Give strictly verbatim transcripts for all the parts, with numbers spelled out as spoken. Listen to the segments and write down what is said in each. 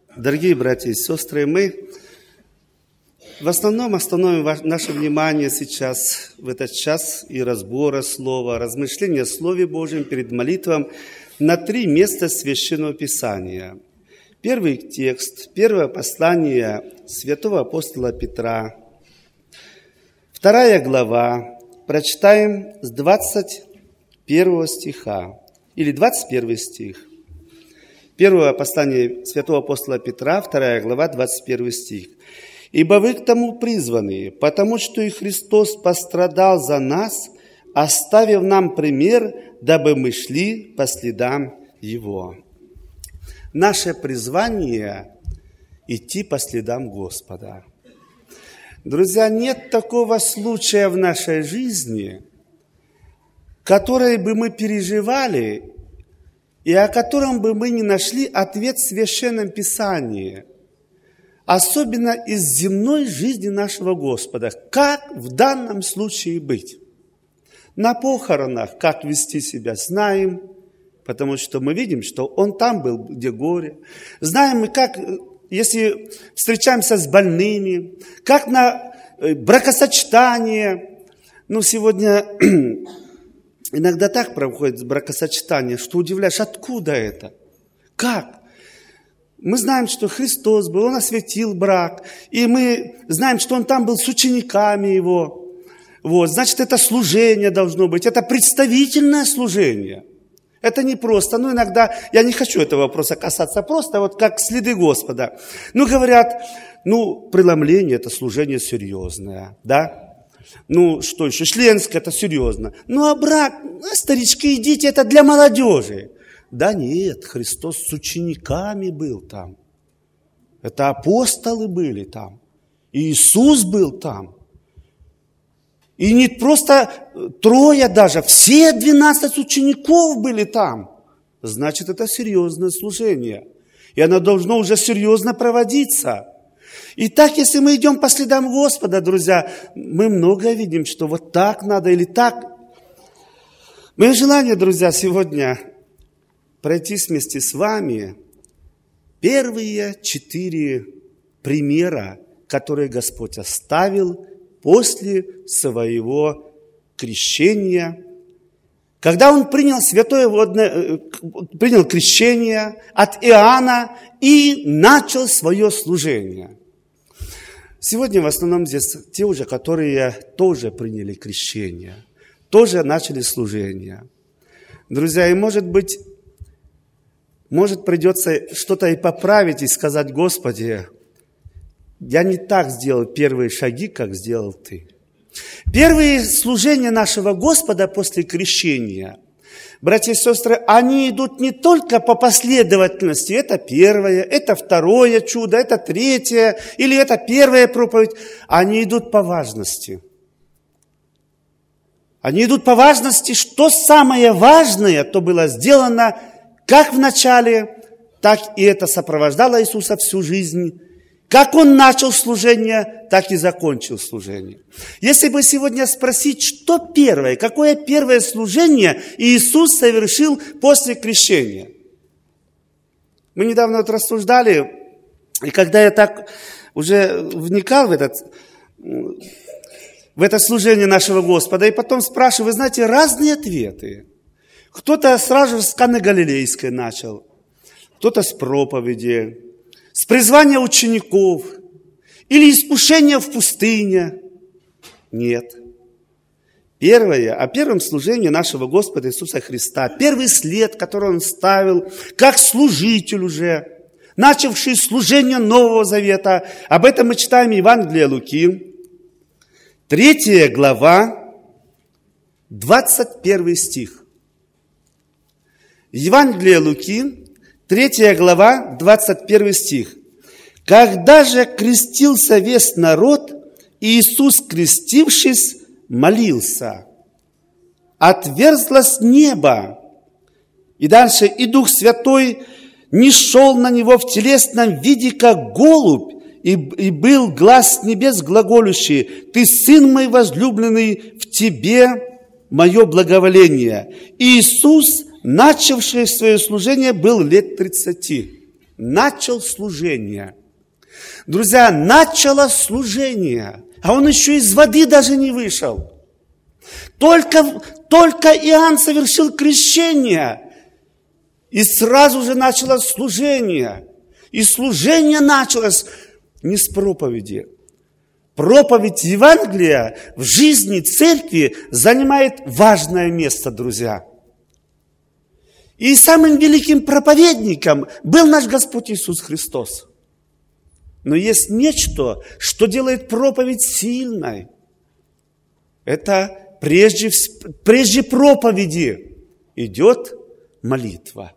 Дорогие братья и сестры, мы в основном остановим наше внимание сейчас, в этот час и разбора слова, размышления о Слове Божьем перед молитвом на три места Священного Писания. Первый текст, первое послание святого апостола Петра, вторая глава, прочитаем с двадцать первого стиха, или двадцать первый стих. Первое послание святого апостола Петра, вторая глава, двадцать первый стих. «Ибо вы к тому призваны, потому что и Христос пострадал за нас, оставив нам пример, дабы мы шли по следам Его». Наше призвание – идти по следам Господа. Друзья, нет такого случая в нашей жизни, который бы мы переживали, и о котором бы мы не нашли ответ в Священном Писании, особенно из земной жизни нашего Господа. Как в данном случае быть? На похоронах, как вести себя, знаем, потому что мы видим, что Он там был, где горе. Знаем мы, как, если встречаемся с больными, как на бракосочетание. Ну, сегодня иногда так проходит бракосочетание, что удивляешь, откуда это? Как? Мы знаем, что Христос был, Он осветил брак, и мы знаем, что Он там был с учениками Его. Вот, значит, это служение должно быть, это представительное служение. Это не просто, ну, иногда, я не хочу этого вопроса касаться, просто вот как следы Господа. Ну, говорят, ну, преломление – это служение серьезное, да? Ну, что еще, членское – это серьезно. Ну, а брак, а старички и дети – это для молодежи. Да нет, Христос с учениками был там. Это апостолы были там. И Иисус был там. И не просто трое даже, все двенадцать учеников были там. Значит, это серьезное служение. И оно должно уже серьезно проводиться. Итак, если мы идем по следам Господа, друзья, мы многое видим, что вот так надо или так. Мое желание, друзья, сегодня пройтись вместе с вами первые четыре примера, которые Господь оставил после своего крещения, когда Он принял святое водное, принял крещение от Иоанна и начал свое служение. Сегодня в основном здесь те уже, которые тоже приняли крещение, тоже начали служение. Друзья, и может быть, может придется что-то и поправить, и сказать: Господи, я не так сделал первые шаги, как сделал Ты. Первые служения нашего Господа после крещения, братья и сестры, они идут не только по последовательности. Это первое, это второе чудо, это третье, или это первая проповедь. Они идут по важности. Они идут по важности, что самое важное, то было сделано как в начале, так и это сопровождало Иисуса всю жизнь. Как Он начал служение, так и закончил служение. Если бы сегодня спросить, что первое, какое первое служение Иисус совершил после крещения? Мы недавно вот рассуждали, и когда я так уже вникал в, этот, в это служение нашего Господа, и потом спрашиваю, вы знаете, разные ответы. Кто-то сразу же с Каны Галилейской начал, кто-то с проповеди, с призвания учеников или искушения в пустыне. Нет. Первое, о первом служении нашего Господа Иисуса Христа, первый след, который Он ставил, как служитель уже, начавший служение Нового Завета. Об этом мы читаем Евангелие Луки, третья глава, двадцать первый стих. Евангелие Луки, третья глава, двадцать первый стих. «Когда же крестился весь народ, Иисус, крестившись, молился. Отверзлось небо». И дальше, «И Дух Святой нишел на Него в телесном виде, как голубь, и, и был глас с небес глаголющий: Ты, Сын мой возлюбленный, в Тебе мое благоволение». И Иисус, начавший свое служение, был лет тридцати. начал служение. Друзья, начало служение, а он еще из воды даже не вышел. Только, только Иоанн совершил крещение, и сразу же началось служение. И служение началось не с проповеди. Проповедь Евангелия в жизни церкви занимает важное место, друзья. И самым великим проповедником был наш Господь Иисус Христос. Но есть нечто, что делает проповедь сильной. Это прежде, прежде проповеди идет молитва.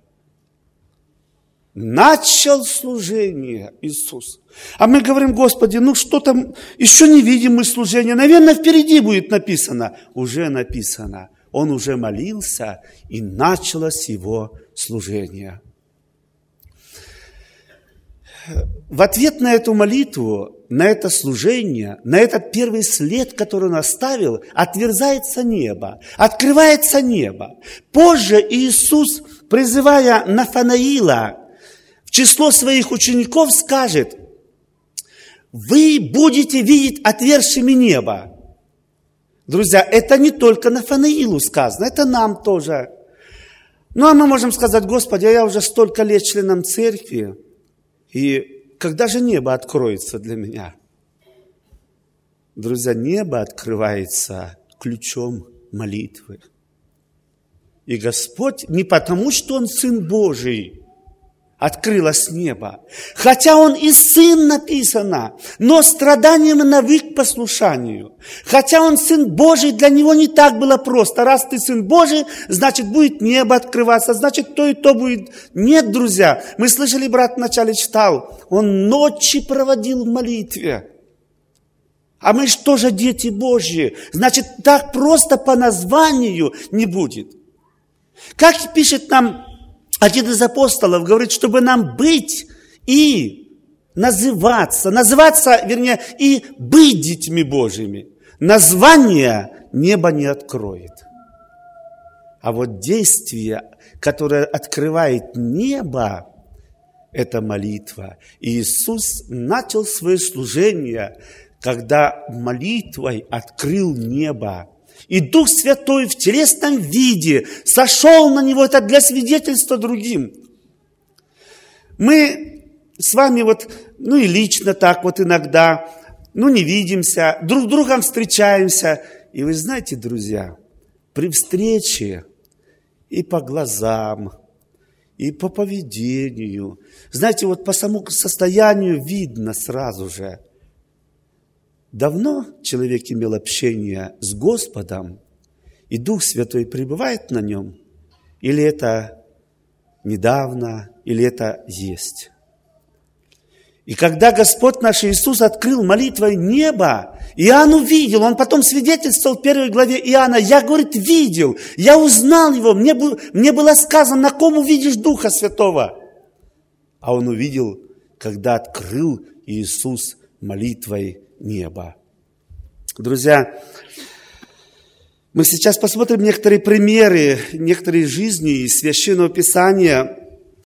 Начал служение Иисус. А мы говорим: Господи, ну что там, еще не видим мы служение. Наверное, впереди будет написано. Уже написано. Он уже молился, и началось его служение. В ответ на эту молитву, на это служение, на этот первый след, который он оставил, отверзается небо, открывается небо. Позже Иисус, призывая Нафанаила в число своих учеников, скажет: вы будете видеть отверзшими небо. Друзья, это не только Нафанаилу сказано, это нам тоже. Ну, а мы можем сказать: Господи, я уже столько лет членом церкви, и когда же небо откроется для меня? Друзья, небо открывается ключом молитвы. И Господь не потому, что Он Сын Божий, открылось небо. Хотя Он и Сын написано, но страданием навык к послушанию. Хотя Он Сын Божий, для Него не так было просто. Раз ты Сын Божий, значит будет небо открываться, значит то и то будет. Нет, друзья, мы слышали, брат вначале читал, он ночи проводил в молитве. А мы что же дети Божьи? Значит, так просто по названию не будет. Как пишет нам один из апостолов, говорит, чтобы нам быть и называться, называться, вернее, и быть детьми Божьими. Название небо не откроет. А вот действие, которое открывает небо, это молитва. И Иисус начал свое служение, когда молитвой открыл небо. И Дух Святой в телесном виде сошел на него, это для свидетельства другим. Мы с вами вот, ну и лично так вот иногда, ну не видимся, друг с другом встречаемся. И вы знаете, друзья, при встрече и по глазам, и по поведению, знаете, вот по самому состоянию видно сразу же, давно человек имел общение с Господом, и Дух Святой пребывает на нем, или это недавно, или это есть. И когда Господь наш Иисус открыл молитвой небо, Иоанн увидел, он потом свидетельствовал в первой главе Иоанна: я, говорит, видел, я узнал его, мне, был, мне было сказано, на ком увидишь Духа Святого. А он увидел, когда открыл Иисус молитвой небо. Друзья, мы сейчас посмотрим некоторые примеры, некоторые жизни из Священного Писания,